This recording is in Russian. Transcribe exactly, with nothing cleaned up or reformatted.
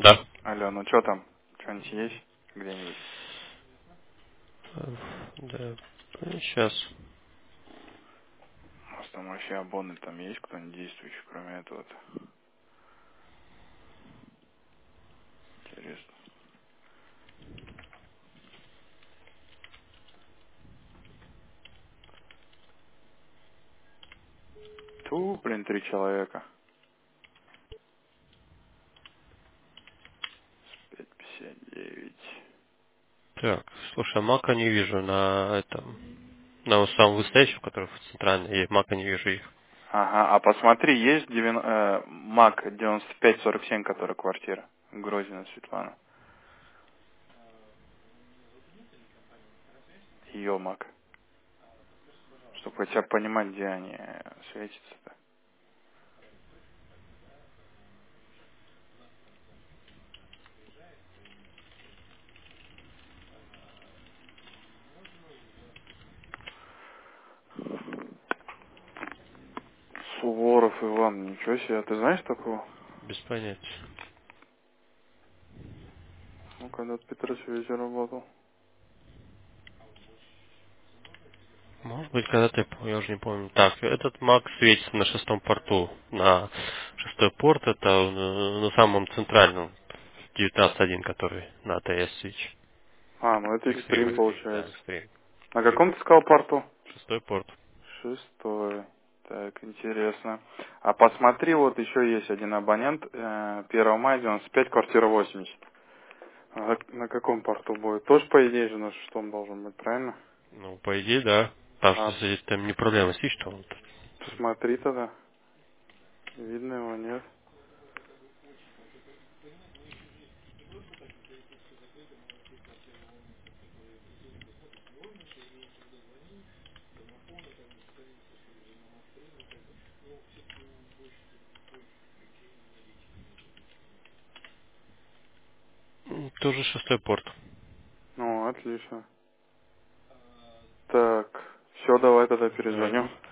Да. Алло, ну что там? Что-нибудь есть? Где-нибудь? Э, Да. Сейчас. У вас там вообще абонны там есть кто-нибудь действующий, кроме этого? Интересно. Ту, блин, три человека. пять пятьдесят девять. Так, слушай, а Мака не вижу на этом. На самом выстоящем, который в центральной, я Мака не вижу их. Ага, а посмотри, есть девяносто, э, МАК девяносто пять сорок семь, которая квартира. Грозина Светлана. Ее МАК. Чтобы хотя бы понимать, где они э, светятся-то. Суворов Иван, ничего себе. А ты знаешь такого? Без понятия. Ну, когда в Петросвете работал. Может быть, когда-то я помню, я уже не помню. Так, этот Мак светится на шестом порту. На шестой порт, это э, на самом центральном, девятнадцать один, который на АТС свич. А, ну это Экстрим, экстрим экстрим, да, получается. экстрим. На каком ты сказал порту? Шестой порт. Шестой. Так, интересно. А посмотри, вот еще есть один абонент. Э, первого мая девяносто пять, квартира восемьдесят. А на каком порту будет? Тоже, по идее же, на шестом должен быть, правильно? Ну, по идее, да. Потому что А здесь там не проблема свич, что он. посмотри тогда. Видно его, нет? М, Тоже шестой порт. Ну, отлично. Так, все, давай тогда Давай. перезвоню.